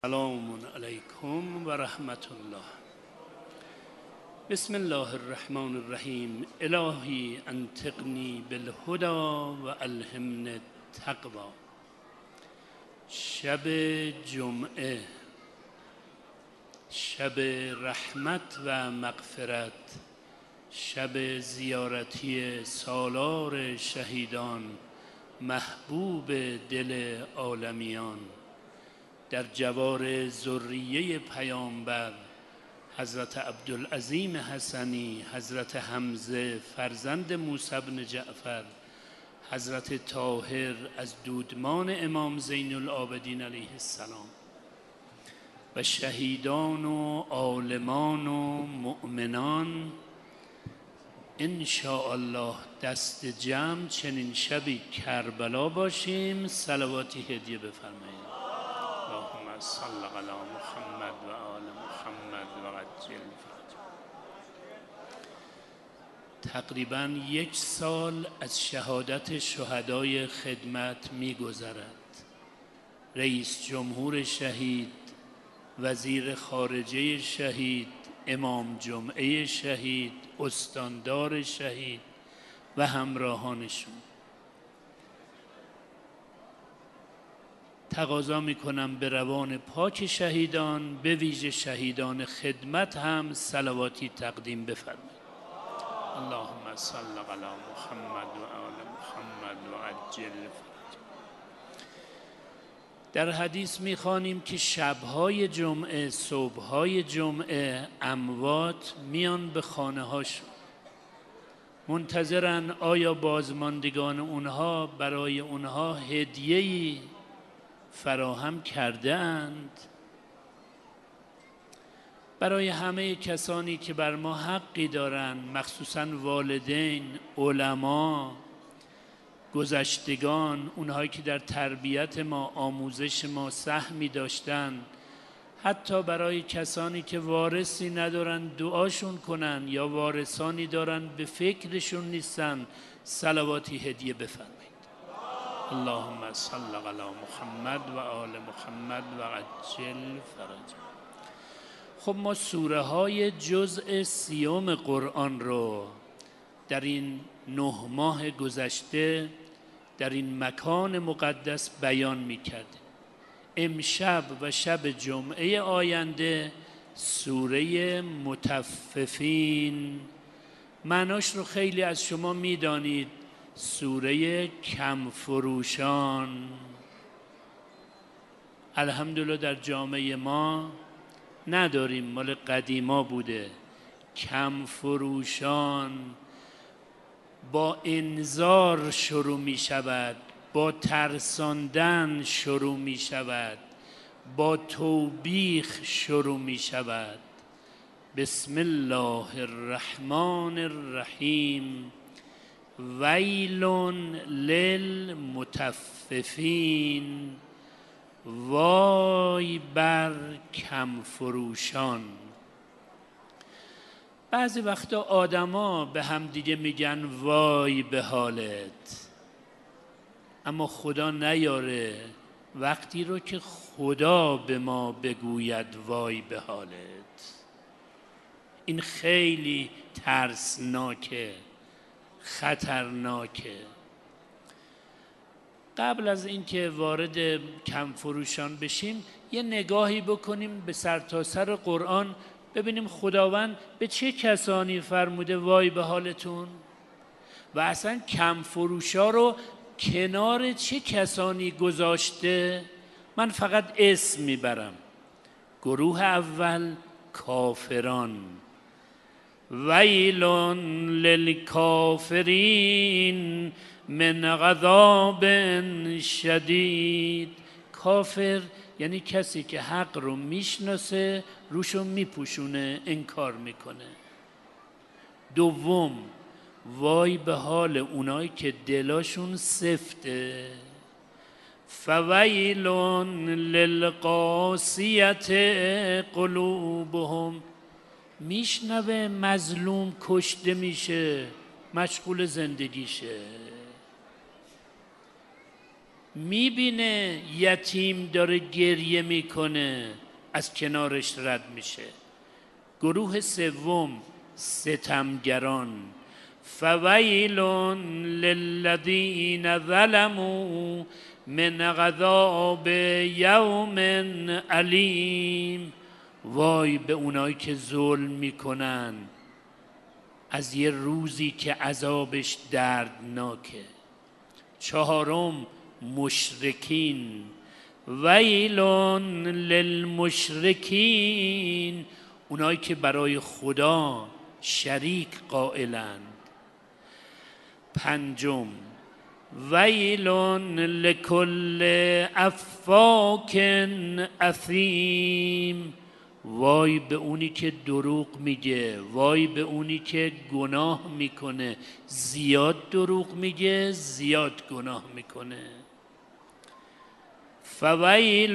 سلام علیکم و رحمت الله. بسم الله الرحمن الرحیم. الهی انطقنی بالهدی و الهمنی التقوی. شب جمعه، شب رحمت و مغفرت، شب زیارتی سالار شهیدان، محبوب دل عالمیان، در جوار ذریه پیامبر حضرت عبدالعظیم حسنی، حضرت حمزه فرزند موسی بن جعفر، حضرت طاهر از دودمان امام زین العابدین علیه السلام و شهیدان و عالمان و مؤمنان ان شاء الله دست جمع چنین شبی کربلا باشیم. صلواتی هدیه بفرمایید. اللهم صل علی محمد و آل محمد و عجل فرج. تقریباً 1 سال از شهادت شهدای خدمت می‌گذرد. رئیس جمهور شهید، وزیر خارجه شهید، امام جمعه شهید، استاندار شهید و همراهانشون. تقاضا میکنم به روان پاک شهیدان، به ویژه شهیدان خدمت هم صلواتی تقدیم بفرمایید. اللهم صل علی محمد و آل محمد و عجل فرج. در حدیث میخوانیم که شبهای جمعه، صبحهای جمعه اموات میان به خانه هاشون، منتظرن آیا بازماندگان اونها برای اونها هدیه‌ای فراهم کرده اند. برای همه کسانی که بر ما حقی دارند، مخصوصاً والدین، علما، گذشتگان، اونهایی که در تربیت ما، آموزش ما سهمی داشتند، حتی برای کسانی که وارثی ندارن دعاشون کنن یا وارثانی دارن به فکرشون نیستن، صلواتی هدیه بفرمایید. اللهم صل علی محمد و آل محمد و عجل فرج. خب ما سوره های جزء 30 قرآن رو در این 9 ماه گذشته در این مکان مقدس بیان می کردیم. امشب و شب جمعه آینده سوره مطففین، معناش رو خیلی از شما می دانید، سوره کم فروشان. الحمدلله در جامعه ما نداریم، مال قدیما بوده. کم فروشان با انذار شروع می شود، با ترساندن شروع می شود، با توبیخ شروع می شود. بسم الله الرحمن الرحیم. ویل للمطففین، وای بر کم فروشان. بعضی وقتا آدما به هم دیگه میگن وای به حالت، اما خدا نیاره وقتی رو که خدا به ما بگوید وای به حالت. این خیلی ترسناکه، خطرناکه. قبل از اینکه وارد کم فروشان بشیم یه نگاهی بکنیم به سرتاسر قرآن، ببینیم خداوند به چه کسانی فرموده وای به حالتون و اصلا کم فروشا رو کنار چه کسانی گذاشته. من فقط اسم میبرم. گروه اول کافران. ویل للکافرین من عذاب شدید. کافر یعنی کسی که حق رو میشناسه، روشو میپوشونه، انکار میکنه. دوم، وای به حال اونایی که دلاشون سفته. فویل للقاسیت قلوبهم. میشنوه مظلوم کشته میشه، مشغول زندگیشه. میبینه یتیم داره گریه میکنه، از کنارش رد میشه. گروه سوم ستمگران، فویل للذین ظلموا من عذاب یوم علیم. وای به اونایی که ظلم میکنن از یه روزی که عذابش دردناکه. چهارم مشرکین، ویل للمشرکین، اونایی که برای خدا شریک قائلند. پنجم ویل لکل افاک اثیم، وای به اونی که دروغ میگه، وای به اونی که گناه میکنه، زیاد دروغ میگه، زیاد گناه میکنه. فویل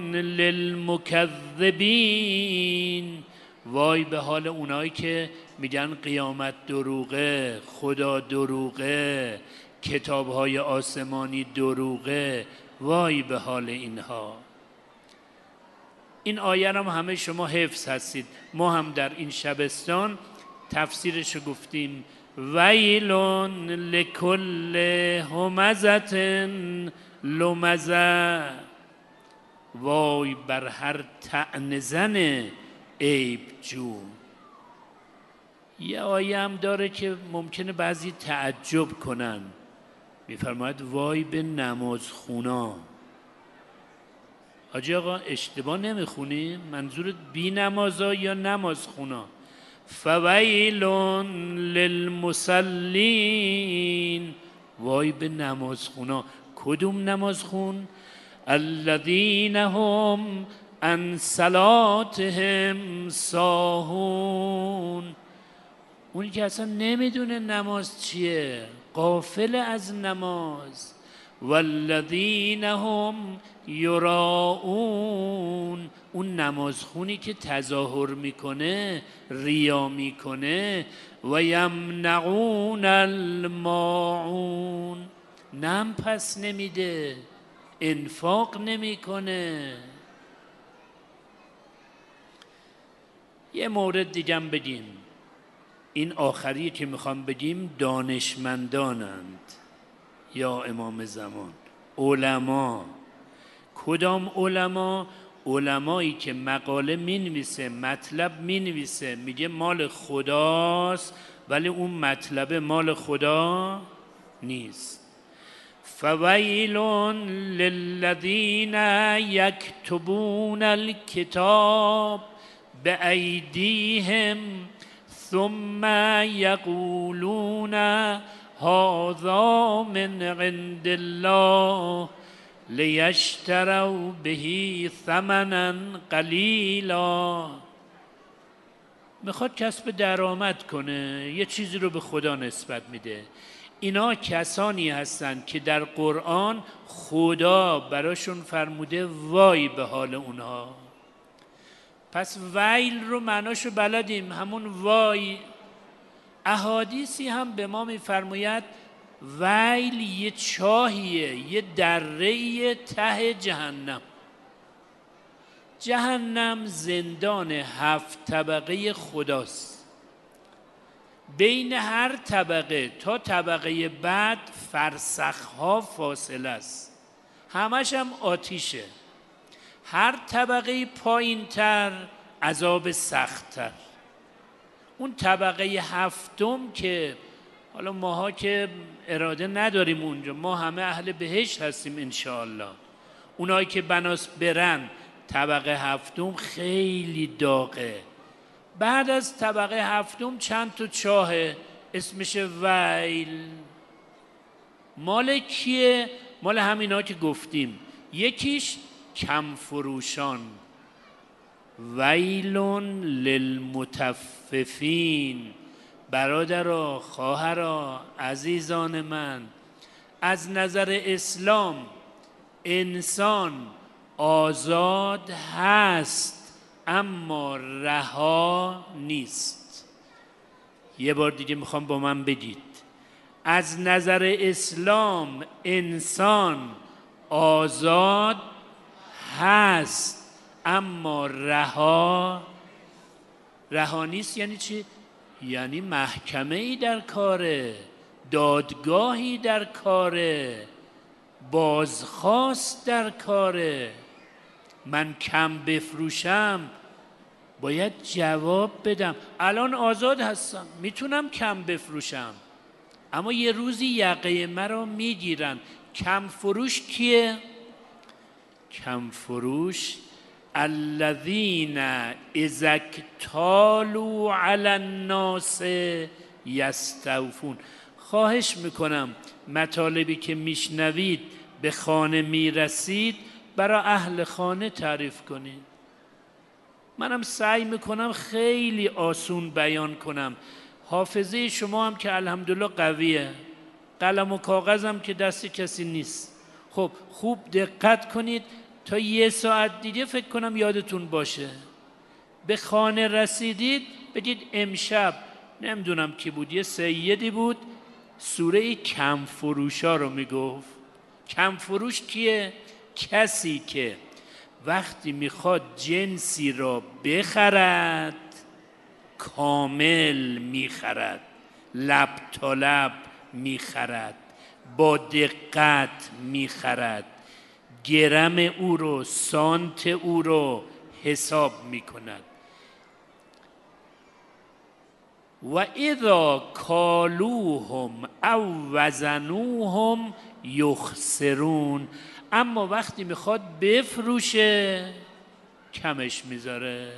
للمکذبین، وای به حال اونایی که میگن قیامت دروغه، خدا دروغه، کتابهای آسمانی دروغه، وای به حال اینها. این آیه هم همه شما حفظ هستید، ما هم در این شبستان تفسیرش گفتیم. ویل لکل همزة لمزه، وای بر هر طعنه زن عیب جو. یه آیه هم داره که ممکنه بعضی تعجب کنن، میفرماید وای به نماز خونا. حاجی آقا اشتباه نمیخونی؟ منظورت بی نمازا یا نماز خونا؟ فویل للمصلین، وای به نماز خونا. کدوم نماز خون؟ الذین هم عن صلاتهم ساهون، اونی که اصلا نمیدونه نماز چیه، غافل از نماز. والذین هم یراؤون، اون نمازخونی که تظاهر میکنه، ریا میکنه. و یمنعون الماعون، نم پس نمیده، انفاق نمیکنه. یه مورد دیگم بگیم، این آخری که میخوام بگیم دانشمندانند یا امام زمان، علما. کدام علما؟ علمایی که مقاله مینویسه، مطلب مینویسه، میگه مال خداست ولی اون مطلب مال خدا نیست. فویل للذین یکتبون الکتاب بأیدیهم ثم یقولون هذا من عند الله لیشتروا به ثمنا قلیلا. میخواد کسب درآمد کنه، یه چیزی رو به خدا نسبت میده. اینا کسانی هستند که در قرآن خدا براشون فرموده وای به حال اونها. پس ویل رو معناشو بلدیم، همون وای. احادیثی هم به ما میفرماید ویل یه چاهیه، یه دره ته جهنم. جهنم زندان 7 طبقه خداست. بین هر طبقه تا طبقه بعد فرسخها فاصله است، همش هم آتیشه. هر طبقه پایین تر عذاب سخت‌تر. اون طبقه 7م که حالا ماها که اراده نداریم اونجا، ما همه اهل بهشت هستیم انشاءالله. اونایی که بناس برن طبقه 7م خیلی داغه. بعد از طبقه 7م چند تا چاهه، اسمش ویل. مال کیه؟ مال همینا که گفتیم. یکیش کم فروشان، ویل للمطففین. برادرها، خواهرها، عزیزان من، از نظر اسلام انسان آزاد هست اما رها نیست. یه بار دیگه میخوام با من بگید، از نظر اسلام انسان آزاد هست اما رها نیست. یعنی چی؟ یعنی محکمه ای در کاره، دادگاهی در کاره، بازخواست در کاره. من کم بفروشم باید جواب بدم. الان آزاد هستم، میتونم کم بفروشم، اما یه روزی یقه مرا میگیرن. کم فروش کیه؟ کم فروش الذین اذا اکتالوا علی الناس یستوفون. خواهش میکنم مطالبی که میشنوید به خانه میرسید برای اهل خانه تعریف کنید. منم سعی میکنم خیلی آسون بیان کنم. حافظه شما هم که الحمدلله قویه، قلم و کاغذم که دست کسی نیست. خب خوب دقت کنید تا 1 ساعت دیگه فکر کنم یادتون باشه. به خانه رسیدید بگید امشب نمیدونم کی بود، یه سیدی بود سوره کم فروشا رو میگفت. کم فروش کیه؟ کسی که وقتی میخواد جنسی را بخرد کامل میخرد، لب تا لب میخرد، با دقت میخرد، گرم او رو، سانت او رو حساب میکند. و اذا کالوهم او وزنوهم یخسرون. اما وقتی میخواد بفروشه کمش میذاره.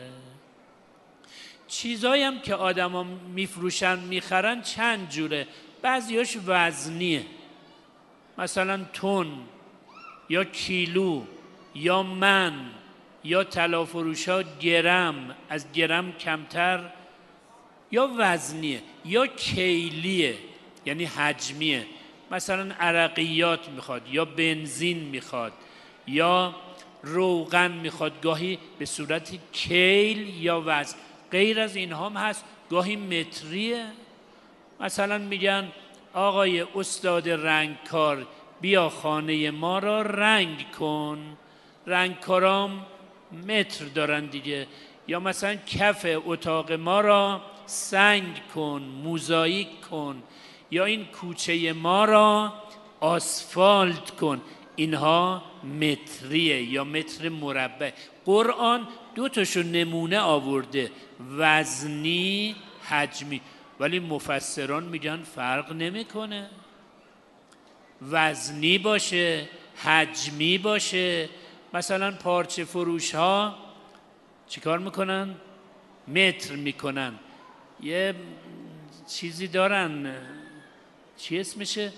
چیزایی هم که آدم ها میفروشن میخرن چند جوره. بعضیاش وزنیه، مثلا تن یا کیلو یا من، یا طلا فروش ها گرم، از گرم کمتر، یا وزنیه یا کیلیه یعنی حجمیه. مثلا عرقیات میخواد یا بنزین میخواد یا روغن میخواد، گاهی به صورت کیل یا وزن. غیر از این هم هست، گاهی متریه. مثلا میگن آقای استاد رنگکار بیا خانه ما را رنگ کن. رنگکارام متر دارن دیگه. یا مثلا کف اتاق ما را سنگ کن، موزاییک کن، یا این کوچه ما را آسفالت کن. اینها متریه یا متر مربع. قرآن 2 تاشو نمونه آورده، وزنی، حجمی، ولی مفسران میگن فرق نمیکنه. وزنی باشه، حجمی باشه. مثلا پارچه فروش ها چیکار میکنن؟ متر میکنن. یه چیزی دارن، چی اسمشه؟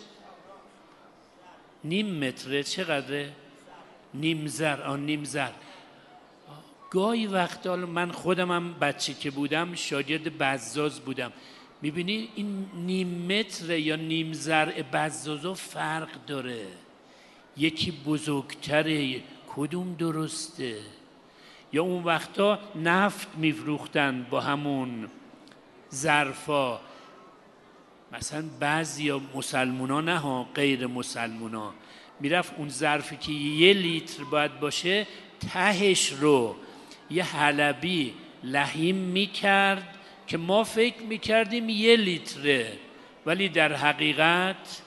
نیم متره. چقدره؟ نیم زر. نیم زر. گاهی وقتا من خودم هم بچه که بودم شاگرد بزاز بودم، میبینی این نیم متر یا نیم زر بزازا فرق داره. یکی بزرگتره، کدوم درسته؟ یا اون وقتا نفت میفروختن با همون ظرفا. مثلا بعضی یا مسلمونا نه ها، غیر مسلمونا میرفت اون ظرفی که 1 لیتر باید باشه تهش رو یه حلبی لحیم میکرد که ما فکر میکردیم 1 لیتره، ولی در حقیقت.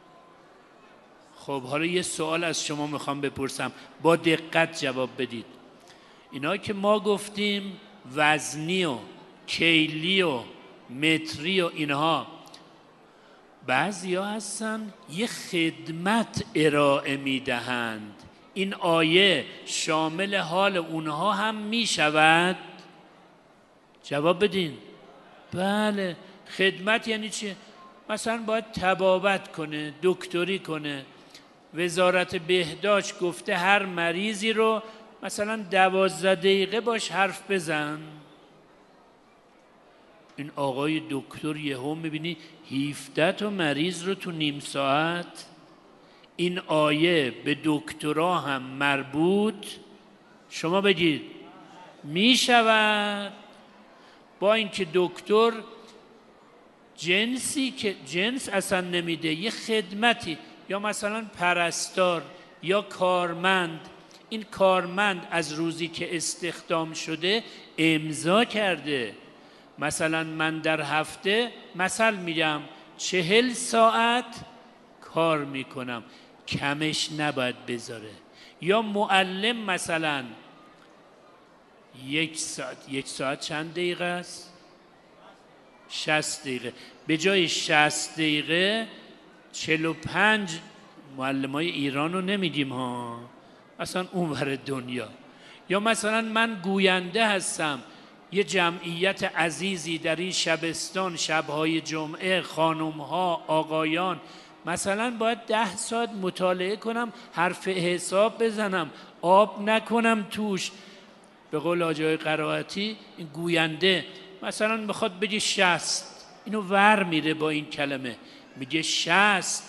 خب حالا یه سوال از شما میخوام بپرسم، با دقت جواب بدید. اینا که ما گفتیم وزنی و کیلی و متری و اینها، بعضی ها هستن یه خدمت ارائه میدهند. این آیه شامل حال اونها هم میشود؟ جواب بدین. بله. خدمت یعنی چی؟ مثلا باید طبابت کنه، دکتری کنه. وزارت بهداشت گفته هر مریضی رو مثلا 12 دقیقه باش حرف بزن. این آقای دکتر یهو میبینی 17 تا مریض رو تو نیم ساعت. این آیه به دکترا هم مربوط شما بگید میشود؟ با اینکه دکتر جنسی که جنس اصلا نمیده، یه خدمتی. یا مثلا پرستار یا کارمند. این کارمند از روزی که استخدام شده امضا کرده. مثلا من در هفته مثل میگم 40 ساعت کار میکنم، کمش نباید بذاره. یا معلم مثلا 1 ساعت چند دقیقه است؟ 60 دقیقه. به جای 60 دقیقه 45. معلمای ایران رو نمیگیم ها، اصلا اونور دنیا. یا مثلا من گوینده هستم، یه جمعیت عزیزی در این شبستان، شبهای جمعه، خانمها، آقایان، مثلا باید 10 ساعت مطالعه کنم، حرف حساب بزنم، آب نکنم توش. به قول آجای قرائتی این گوینده مثلا میخواد بگه 60، اینو ور میره با این کلمه، میگه 60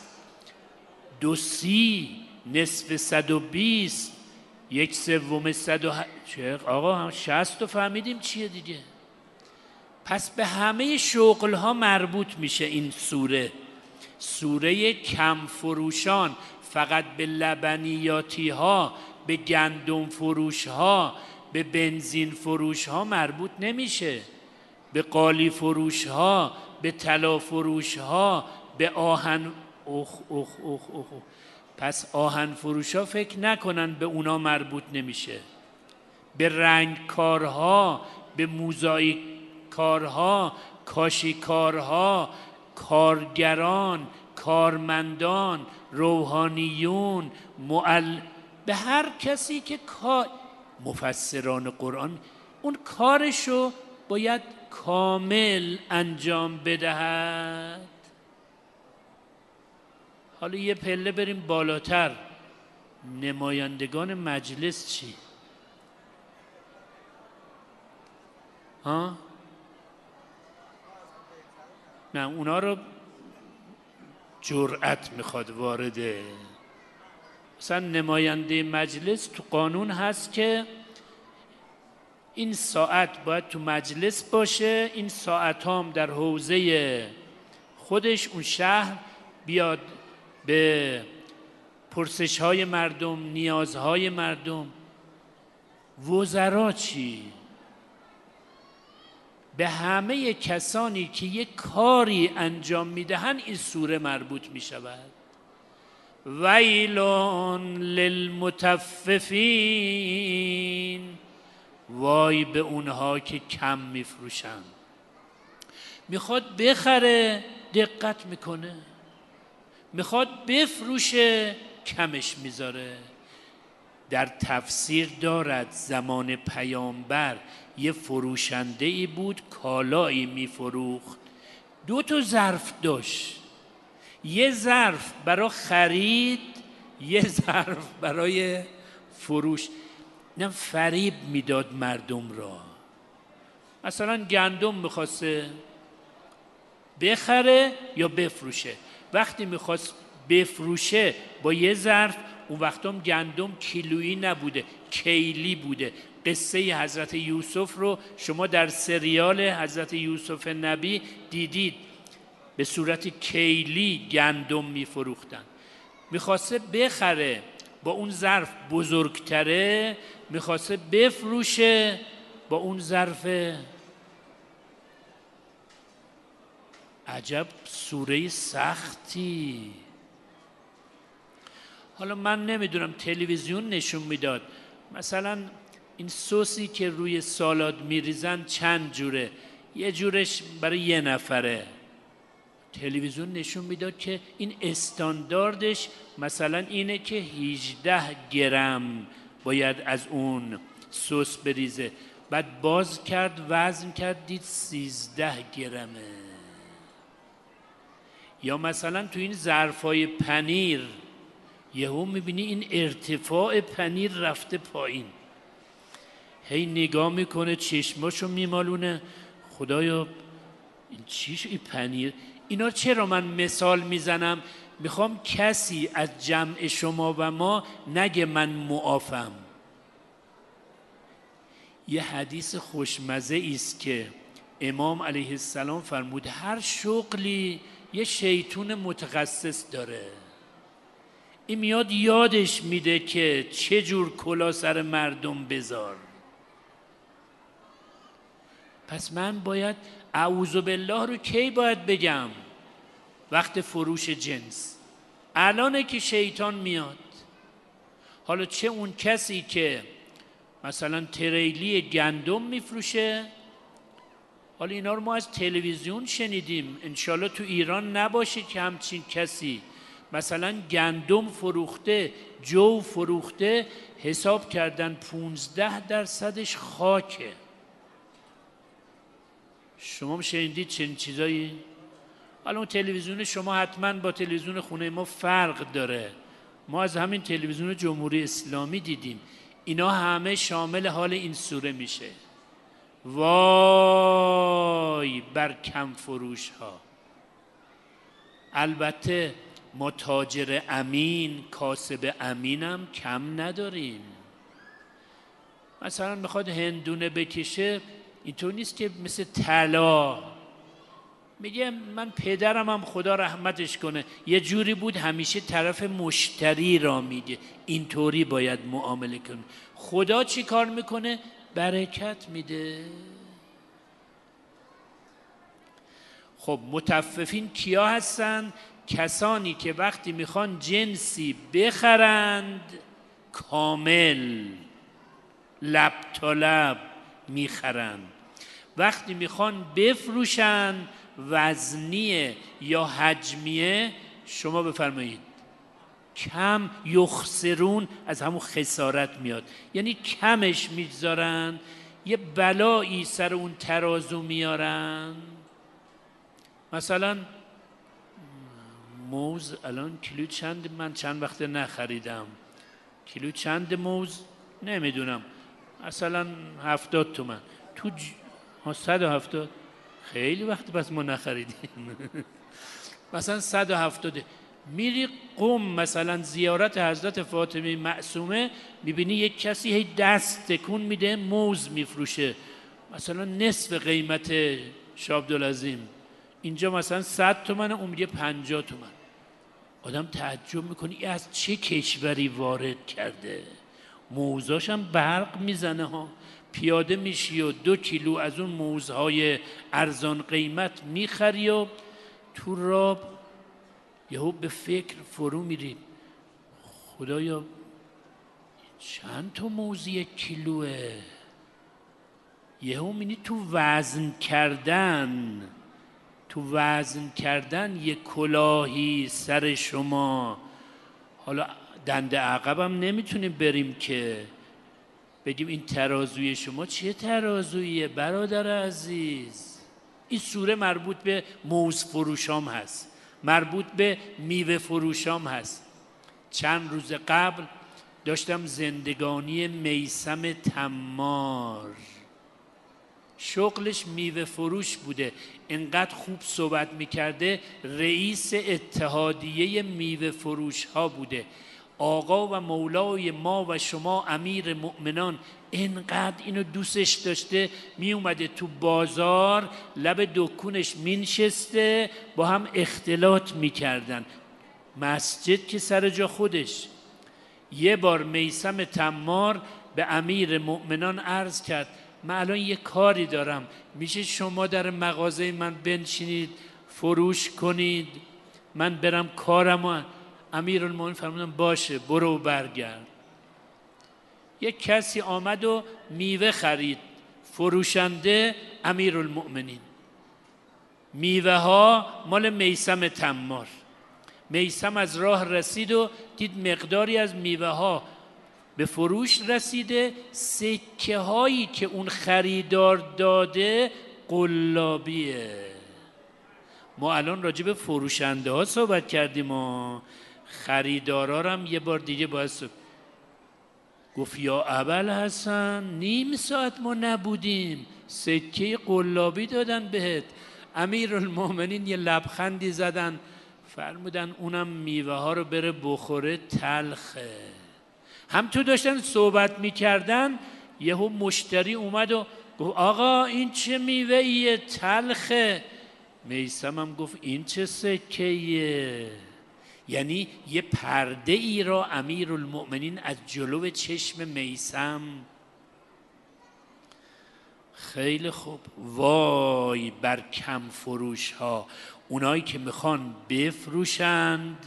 2/30 نصف 120 1/3 108. آقا هم 60 رو فهمیدیم چیه دیگه. پس به همه شغل ها مربوط میشه این سوره. سوره کم فروشان فقط به لبنیاتی ها، به گندم فروش ها، به بنزین فروش ها مربوط نمیشه، به قالی فروش ها، به طلا فروش ها، به آهن. پس آهن فروش ها فکر نکنن به اونا مربوط نمیشه. به رنگ کارها، به موزاییک کارها، کاشی کارها، کارگران، کارمندان، روحانیون، به هر کسی که مفسران قرآن اون کارشو باید کامل انجام بدهد. حالا یه پله بریم بالاتر. نمایندگان مجلس چی؟ ها؟ نه اونا رو جرأت میخواد وارده. مثلا نماینده مجلس تو قانون هست که این ساعت باید تو مجلس باشه، این ساعت هم در حوزه خودش اون شهر بیاد به پرسش های مردم، نیازهای مردم. وزرا چی؟ به همه کسانی که یک کاری انجام میدهند این سوره مربوط می شود. ویل للمطففین، وای به اونها که کم میفروشن. میخواد بخره دقت میکنه، میخواد بفروشه کمش میذاره. در تفسیر دارد زمان پیامبر یه فروشنده ای بود کالایی میفروخت، 2 ظرف داشت، یه ظرف برای خرید، یه ظرف برای فروش. نه فریب میداد مردم را. مثلا گندم میخواسته بخره یا بفروشه، وقتی میخواست بفروشه با یه ظرف، اون وقتا هم گندم کیلویی نبوده، کیلی بوده. قصه حضرت یوسف رو شما در سریال حضرت یوسف نبی دیدید، به صورت کیلی گندم میفروختن. میخواسته بخره با اون ظرف بزرگتره، میخواسته بفروشه با اون ظرف. عجب سوره سختی. حالا من نمیدونم، تلویزیون نشون میداد مثلا این سوسی که روی سالاد میریزن چند جوره، یه جورش برای 1 نفره. تلویزیون نشون میداد که این استانداردش مثلا اینه که 18 گرم باید از اون سس بریزه. بعد باز کرد وزن کرد دید 13 گرمه. یا مثلا تو این ظرفای پنیر یهو میبینی این ارتفاع پنیر رفته پایین، هی نگاه میکنه چشماشو میمالونه، خدایا این چیش این پنیر. اینا چرا من مثال میزنم؟ میخوام کسی از جمع شما و ما نگه من معافم. یه حدیث خوشمزه است که امام علیه السلام فرمود هر شغلی یه شیطون متخصص داره. این میاد یادش میده که چه جور کلا سر مردم بذار. پس من باید اعوذ بالله رو کی باید بگم؟ وقت فروش جنس. الانه که شیطان میاد. حالا چه اون کسی که مثلا تریلی گندم میفروشه، حالا اینا رو ما از تلویزیون شنیدیم، انشالله تو ایران نباشه که همچین کسی مثلا گندم فروخته، جو فروخته، حساب کردن 15% خاکه. شما شنیدید چنین چیزایی؟ حالا اون تلویزیون شما حتما با تلویزیون خونه ما فرق داره. ما از همین تلویزیون جمهوری اسلامی دیدیم. اینا همه شامل حال این سوره میشه. وای بر کم فروش ها. البته ما تاجر امین، کاسب امینم کم نداریم. مثلا میخواد هندونه بکشه، اینطور نیست که مثل طلا میگه من پدرم هم خدا رحمتش کنه یه جوری بود همیشه طرف مشتری را میگه اینطوری باید معامله کنه. خدا چی کار میکنه؟ برکت میده. خب مطففین کیا هستن؟ کسانی که وقتی میخوان جنسی بخرند کامل لب تا لب میخرند، وقتی میخوان بفروشن وزنیه یا حجمیه، شما بفرمایید کم یخسرون، از همون خسارت میاد، یعنی کمش میگذارن، یه بلایی سر اون ترازو میارن. مثلا موز الان کیلو چند؟ من چند وقته نخریدم. کیلو چند موز؟ نمیدونم، مثلا 70 تومن. تو 170 خیلی وقت پس ما نخریدیم. مثلا 170. میری قم مثلا زیارت حضرت فاطمه معصومه، میبینی یک کسی هی دست تکون میده موز میفروشه، مثلا نصف قیمت شاه عبدالعظیم. اینجا مثلا 100 تومن، اون میگه 50 تومن. آدم تعجب میکنه این از چه کشوری وارد کرده؟ موزاش هم برق میزنه ها. پیاده میشی و 2 کیلو از اون موزهای ارزان قیمت میخری و تو راه یهو به فکر فرو میری خدایا چند تا موز 1 کیلوه؟ یهو میبینی تو وزن کردن یه کلاهی سر شما. حالا دنده عقبم نمیتونیم بریم که بگیم این ترازوی شما چه ترازویه برادر عزیز. این سوره مربوط به موز فروشام هست، مربوط به میوه فروشام هست. چند روز قبل داشتم زندگانی میثم تمار، شغلش میوه فروش بوده، انقدر خوب صحبت میکرده، رئیس اتحادیه میوه فروش ها بوده. آقا و مولای ما و شما امیر مؤمنان انقدر اینو دوستش داشته، می اومده تو بازار لب دکونش مینشسته، با هم اختلاط میکردن. مسجد که سر جا خودش. یه بار میثم تمار به امیر مؤمنان عرض کرد من الان یه کاری دارم، میشه شما در مغازه من بنشینید فروش کنید من برم کارم؟ امیرالمومنین فرمودن باشه برو برگرد. یک کسی آمد و میوه خرید، فروشنده امیرالمومنین، میوه ها مال میثم تمار. میثم از راه رسید و دید مقداری از میوه ها به فروش رسیده، سکه هایی که اون خریدار داده قلابیه. ما الان راجع به فروشنده ها صحبت کردیم و خریدارا هم یه بار دیگه باید گفت یا ابوالحسن نیم ساعت ما نبودیم سکه قلابی دادن بهت. امیرالمومنین یه لبخندی زدن فرمودن اونم میوه ها رو بره بخوره تلخه. هم تو داشتن صحبت میکردن یهو مشتری اومد و گفت آقا این چه میوه‌ایه تلخه؟ میثم هم گفت این چه سکه‌ایه؟ یعنی یه پرده ای را امیرالمؤمنین از جلو چشم میثم. خیلی خوب. وای بر کم فروش ها، اونایی که میخوان بفروشند.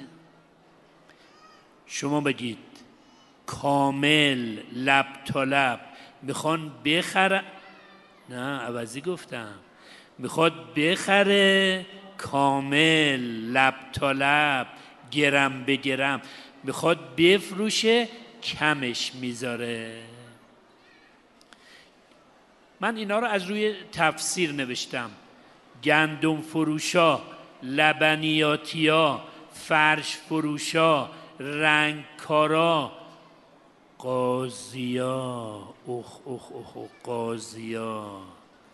شما بگید کامل لب تا لب میخوان بخرن، نه عوضی گفتم، میخواد بخره کامل لب تا لب گرم به گرم، میخواد بفروشه کمش میذاره. من اینا رو از روی تفسیر نوشتم. گندم فروشا، لبنیاتیا، فرش فروشا، رنگکارا، قاضیا، قاضیا،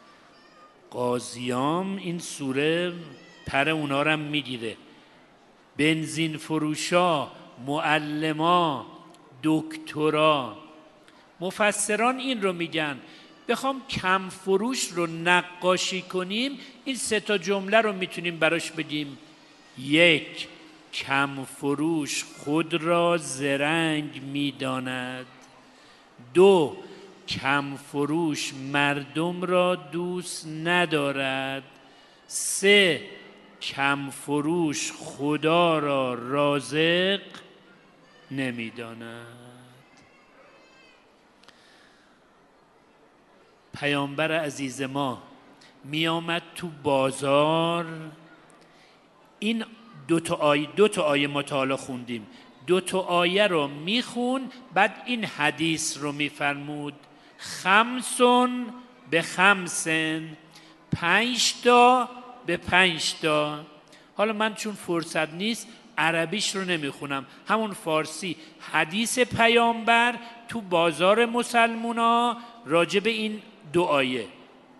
قاضیام این سوره پر اونا رو میگیره. بنزین فروشا، معلما، دکترا. مفسران این رو میگن بخوام کم فروش رو نقاشی کنیم، این 3 جمله رو میتونیم براش بگیم. 1. کم فروش خود را زرنگ میداند. 2. کم فروش مردم را دوست ندارد. 3. کم فروش خدا را رازق نمیداند. پیامبر عزیز ما می آمد تو بازار، این دو تا آیه مطالعه خوندیم، 2 آیه رو میخون، بعد این حدیث رو میفرمود: 5 به 5، 5 به 5. حالا من چون فرصت نیست عربیش رو نمیخونم، همون فارسی حدیث پیامبر تو بازار مسلمونا راجع به این 2 آیه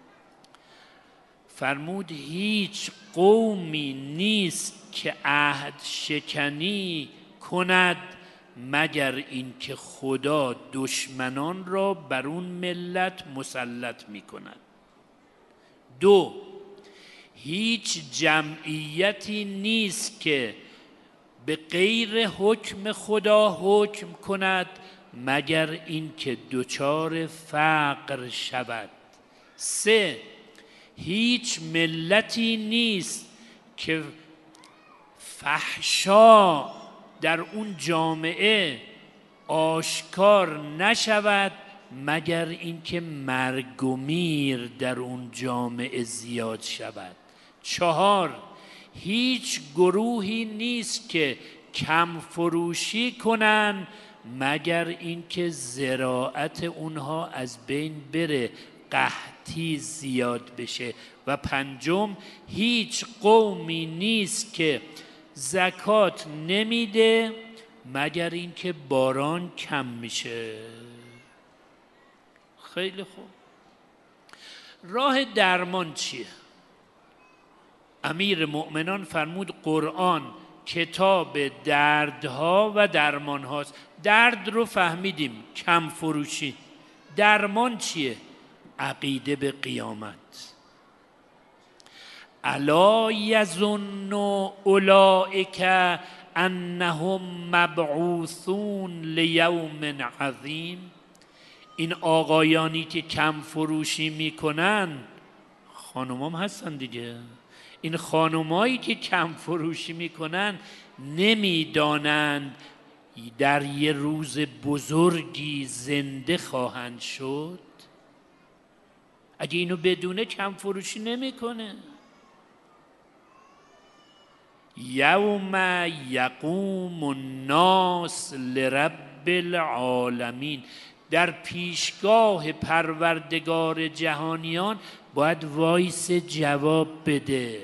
فرمود: هیچ قومی نیست که عهد شکنی کند مگر اینکه خدا دشمنان را بر اون ملت مسلط می کند. 2. هیچ جمعیتی نیست که به غیر حکم خدا حکم کند مگر اینکه دچار فقر شود. 3. هیچ ملتی نیست که فحشا در اون جامعه آشکار نشود مگر اینکه مرگ و میر در اون جامعه زیاد شود. 4. هیچ گروهی نیست که کم فروشی کنن مگر اینکه زراعت اونها از بین بره، قحطی زیاد بشه. و 5. هیچ قومی نیست که زکات نمیده مگر اینکه باران کم میشه. خیلی خوب. راه درمان چیه؟ امیر مؤمنان فرمود قرآن کتاب دردها و درمان هاست. درد رو فهمیدیم، کم فروشی. درمان چیه؟ عقیده به قیامت. الا یظن اولئک انهم مبعوثون لیوم عظیم. این آقایانی که کم فروشی میکنن، خانومام هستن دیگه، این خانومایی که کم فروشی میکنن نمیدانند در یه روز بزرگی زنده خواهند شد؟ اگه اینو بدونه کم فروشی نمیکنه. یوم یقوم الناس لرب العالمین. در پیشگاه پروردگار جهانیان باید وایس جواب بده.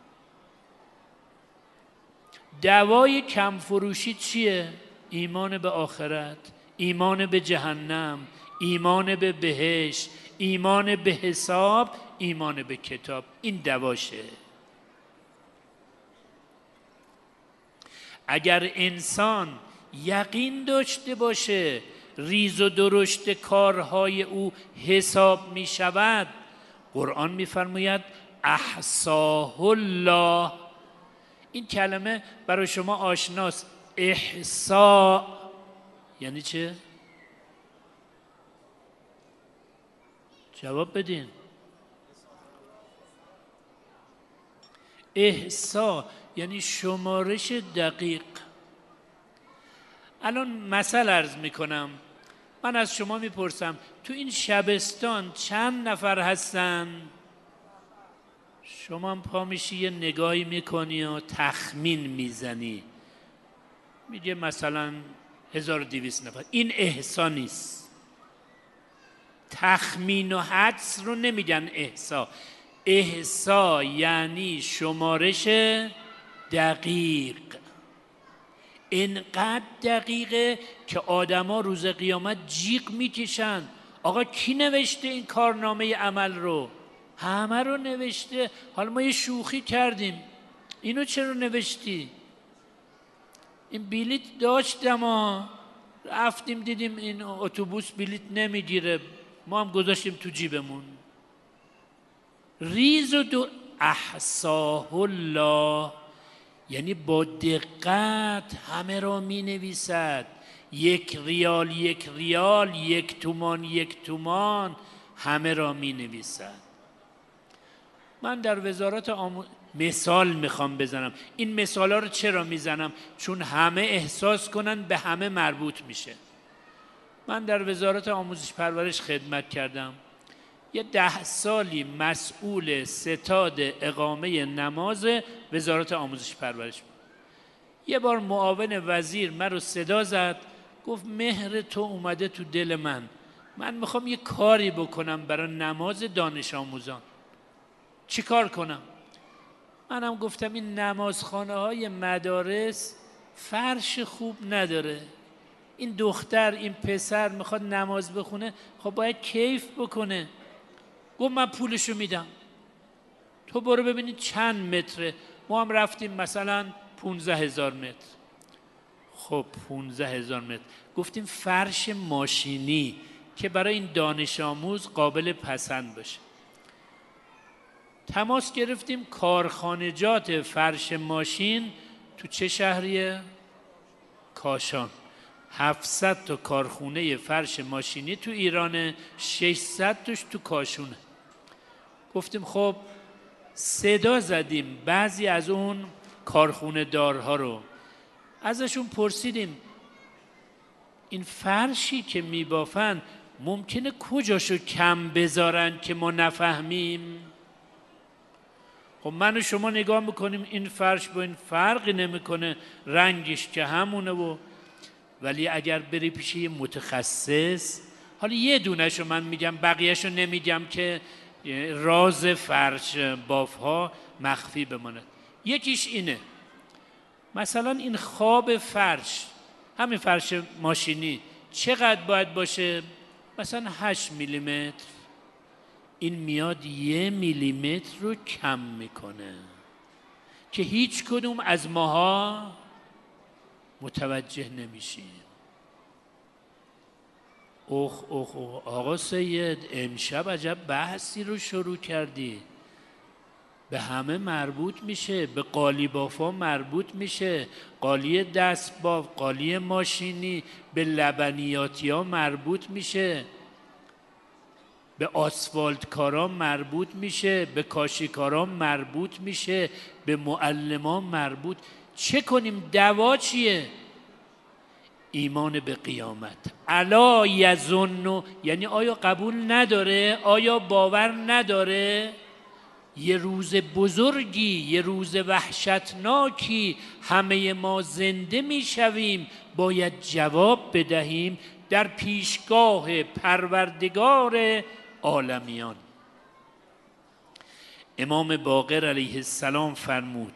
دوای کم فروشی چیه؟ ایمان به آخرت، ایمان به جهنم، ایمان به بهشت، ایمان به حساب، ایمان به کتاب. این دواشه. اگر انسان یقین داشته باشه ریز و درشت کارهای او حساب می شود، قرآن می فرماید احصاه الله، این کلمه برای شما آشناست. احصاء یعنی چه؟ جواب بدین. احصاء یعنی شمارش دقیق. الان مثل عرض میکنم، من از شما میپرسم تو این شبستان چند نفر هستن؟ شما هم پا میشی یه نگاهی میکنی و تخمین میزنی، میگه مثلا 1200 نفر. این احصا نیست. تخمین و حدس رو نمیگن احصا. احصا یعنی شمارش دقیق. اینقدر دقیقه که آدما روز قیامت جیغ میکشن آقا کی نوشته این کارنامه عمل رو؟ همه رو نوشته. حالا ما یه شوخی کردیم، اینو چرا نوشتی؟ این بلیت داشتم ما رفتیم دیدیم این اتوبوس بلیت نمیگیره، ما هم گذاشتیم تو جیبمون. ریز و دو احصاه الله یعنی با دقت همه را می نویسد. 1 ریال 1 ریال، 1 تومان 1 تومان، همه را می نویسد. من در وزارت مثال میخوام بزنم. این مثالا رو چرا میزنم؟ چون همه احساس کنن به همه مربوط میشه. من در وزارت آموزش پرورش خدمت کردم. یه 10 سالی مسئول ستاد اقامه نماز وزارت آموزش پرورش بود. یه بار معاون وزیر من رو صدا زد، گفت مهر تو اومده تو دل من میخوام یه کاری بکنم برای نماز دانش آموزان. چی کار کنم؟ منم گفتم این نمازخانه های مدارس فرش خوب نداره، این دختر این پسر میخواد نماز بخونه، خب باید کیف بکنه. گفت من پولشو میدم، تو برو ببینید چند متره. ما هم رفتیم مثلا 15,000 متر. خب 15,000 متر. گفتیم فرش ماشینی که برای این دانش آموز قابل پسند باشه. تماس گرفتیم کارخانجات فرش ماشین تو چه شهریه؟ کاشان. 700 تا کارخونه فرش ماشینی تو ایرانه، 600 تاش تو کاشونه. گفتیم خب صدا زدیم بعضی از اون کارخونه دارها رو، ازشون پرسیدیم این فرشی که میبافن ممکنه کجاشو کم بذارن که ما نفهمیم؟ خب من و شما نگاه میکنیم این فرش با این فرقی نمیکنه، رنگش که همونه ولی اگر بری پیش یه متخصص، حالا یه دونهشو من میگم بقیهشو نمیگم که راز فرش بافها مخفی بماند. یکیش اینه، مثلا این خواب فرش، همین فرش ماشینی چقدر باید باشه؟ مثلا 8 میلیمتر. این میاد 1 میلیمتر رو کم میکنه که هیچ کدوم از ماها متوجه نمیشیم. اوه آقا سید امشب عجب بحثی رو شروع کردی. به همه مربوط میشه، به قالیبافا مربوط میشه، قالی دست باف، قالی ماشینی، به لبنیاتی ها مربوط میشه، به آسفالت کارا مربوط میشه، به کاشیکارا مربوط میشه، به معلمان مربوط. چه کنیم؟ دوا چیه؟ ایمان به قیامت. الا یظن، یعنی آیا قبول نداره؟ آیا باور نداره؟ یه روز بزرگی، یه روز وحشتناکی همه ما زنده میشویم، باید جواب بدهیم در پیشگاه پروردگار عالمیان. امام باقر علیه السلام فرمود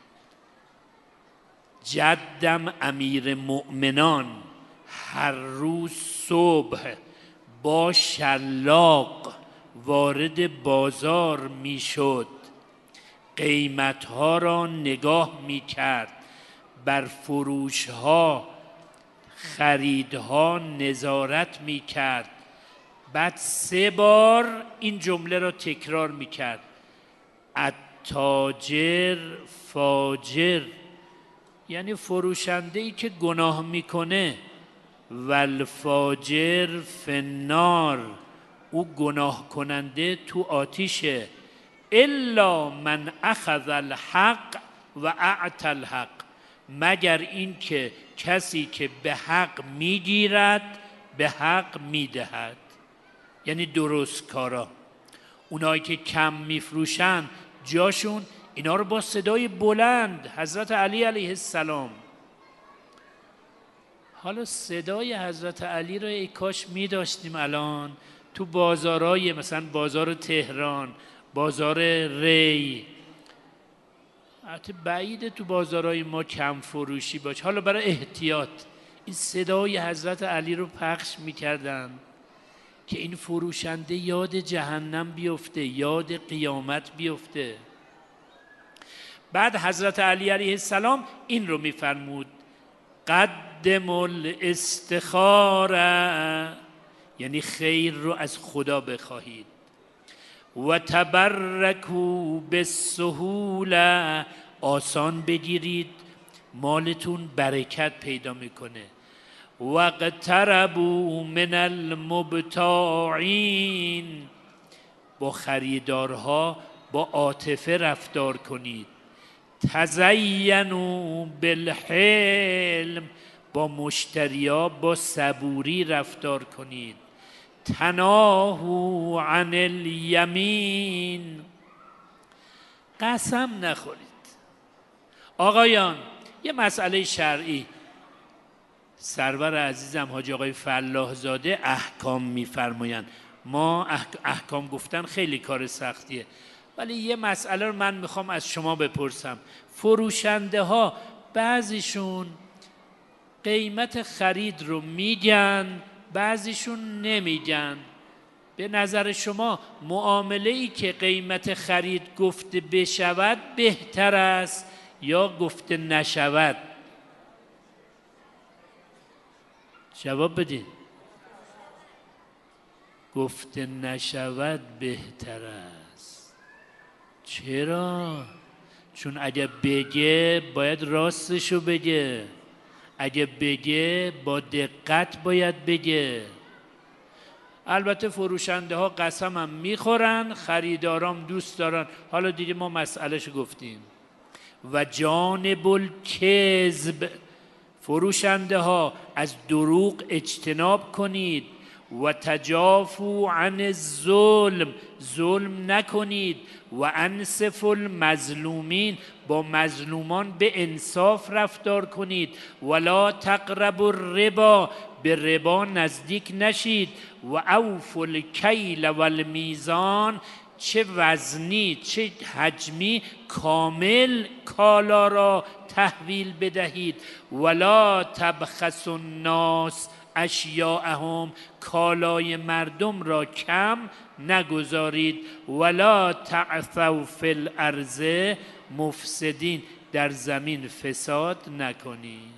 جدم امیر مؤمنان هر روز صبح با شلاق وارد بازار میشد، قیمتها را نگاه میکرد، بر فروشها خریدها نظارت میکرد، بعد 3 بار این جمله را تکرار میکرد تاجر فاجر، یعنی فروشنده‌ای که گناه میکنه، والفاجر فنار، او گناه کننده تو آتیشه، الا من اخذ الحق و اعطى الحق، مگر این که کسی که به حق میگیرد به حق میدهد، یعنی درست کارا. اونایی که کم میفروشن جاشون اینا رو با صدای بلند، حضرت علی علیه السلام، حالا صدای حضرت علی رو ای کاش می داشتیم الان تو بازارهای، مثلا بازار تهران، بازار ری، البته بعیده تو بازارهای ما کم فروشی باشه، حالا برای احتیاط این صدای حضرت علی رو پخش میکردن که این فروشنده یاد جهنم بیفته، یاد قیامت بیفته. بعد حضرت علی علیه السلام این رو میفرمود: قدم الاستخاره، یعنی خیر رو از خدا بخواهید، و تبرکوا بالسهوله، آسان بگیرید مالتون برکت پیدا میکنه، و اقتربوا من المبتاعین، با خریدارها با عاطفه رفتار کنید، تزینوا بالحلم، با مشتریا با صبوری رفتار کنید، تناهوا عن الیمین، قسم نخورید. آقایان یه مسئله شرعی، سرور عزیزم حاجی آقای فلاح زاده احکام میفرمایند، ما احکام گفتن خیلی کار سختیه، ولی یه مسئله رو من میخوام از شما بپرسم. فروشنده ها بعضیشون قیمت خرید رو میگن، بعضیشون نمیگن. به نظر شما معامله ای که قیمت خرید گفته بشود بهتر است یا گفته نشود؟ جواب بدین. گفته نشود بهتر است. چرا؟ چون اگه بگه باید راستشو بگه، اگه بگه با دقت باید بگه. البته فروشنده ها قسم هم میخورن، خریدارام دوست دارن، حالا دیگه ما مسئلهشو گفتیم. و جانب الکذب، فروشنده ها از دروغ اجتناب کنید، و تجافوا عن الظلم، ظلم نکنید، و انصفوا المظلومین، با مظلومان به انصاف رفتار کنید، ولا تقربوا الربا، به ربا نزدیک نشید، و اوفوا الکیل والمیزان، چه وزنی چه حجمی کامل کالا را تحویل بدهید، ولا تبخسوا الناس اشیاءهم، کالای مردم را کم نگذارید، ولا تعثوا فی الارض مفسدین، در زمین فساد نکنید.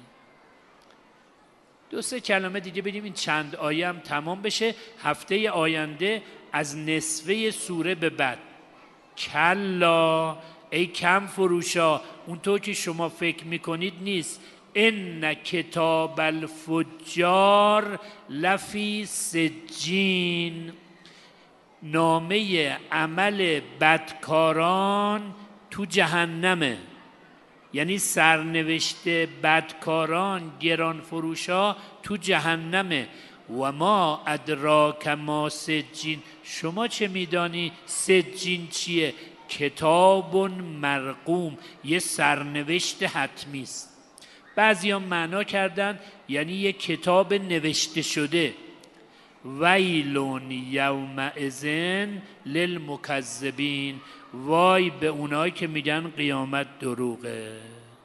دو سه کلمه دیگه بدیم این چند آیه هم تمام بشه. هفته آینده از نصفه سوره به بعد. کلا، ای کم فروشا، اونطور که شما فکر میکنید نیست. ان کتاب الفجار لفی سجین، نامه عمل بدکاران تو جهنمه، یعنی سرنوشت بدکاران گران فروشا تو جهنمه. و ما ادراک ما سجین، شما چه میدانی سجین چیه؟ کتاب مرقوم، یه سرنوشت حتمی است. بعضی‌ها معنا کردن یعنی یه کتاب نوشته شده. ویل یومئذ للمکذبین، وای به اونایی که میگن قیامت دروغه.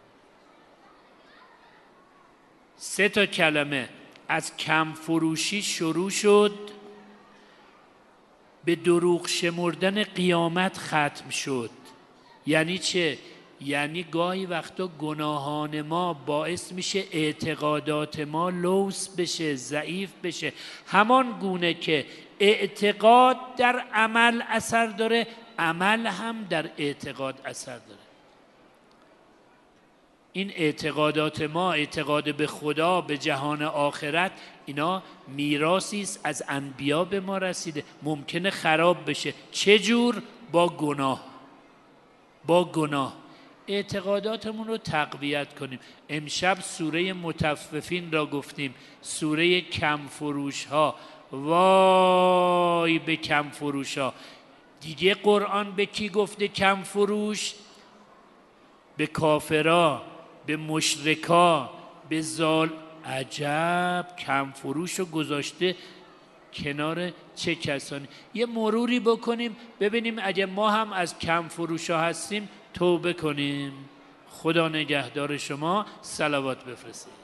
3 کلمه از کم فروشی شروع شد، به دروغ شمردن قیامت ختم شد. یعنی چه؟ یعنی گاهی وقتا گناهان ما باعث میشه اعتقادات ما لوث بشه، ضعیف بشه. همان گونه که اعتقاد در عمل اثر داره، عمل هم در اعتقاد اثر داره. این اعتقادات ما، اعتقاد به خدا، به جهان آخرت، اینا میراثی است از انبیا به ما رسیده. ممکنه خراب بشه. چجور؟ با گناه. با گناه اعتقاداتمون رو تقویت کنیم. امشب سوره مطففین را گفتیم، سوره کم فروش ها. وای به کم فروش ها. دیگه قرآن به کی گفته کم فروش؟ به کافرا، به مشرکا، به عجب، کم فروش رو گذاشته کنار چه کسانی. یه مروری بکنیم ببینیم اگه ما هم از کم فروش ها هستیم توبه کنیم. خدا نگهدار شما. صلوات بفرستید.